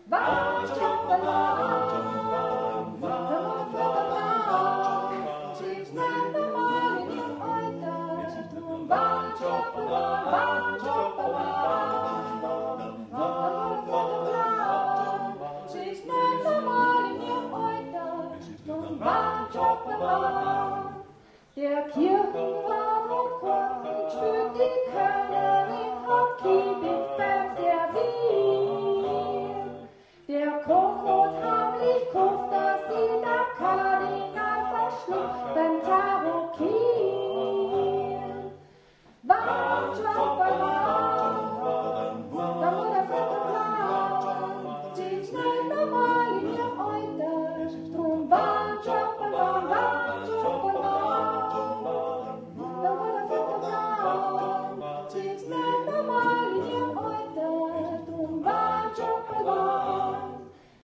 Der Kirchenwagen kommt, spült die Körner in Hopkins beim Servieren. Der Koch hat heimlich kocht, dass sie